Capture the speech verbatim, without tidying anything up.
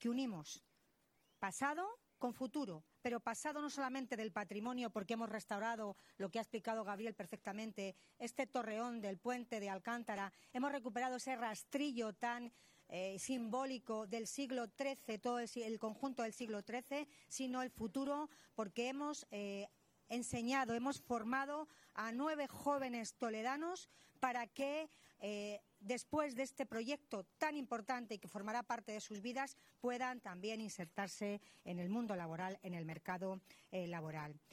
que unimos pasado con futuro, pero pasado no solamente del patrimonio, porque hemos restaurado, lo que ha explicado Gabriel perfectamente, este torreón del puente de Alcántara, hemos recuperado ese rastrillo tan eh, simbólico del siglo trece, todo el, el conjunto del siglo trece, sino el futuro, porque hemos eh, enseñado, hemos formado a nueve jóvenes toledanos para que eh, después de este proyecto tan importante y que formará parte de sus vidas puedan también insertarse en el mundo laboral, en el mercado eh, laboral.